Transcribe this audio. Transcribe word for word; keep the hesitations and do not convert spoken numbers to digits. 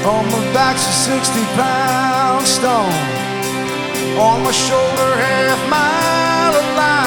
On my back's a sixty pound stone. On my shoulder, half mile of line.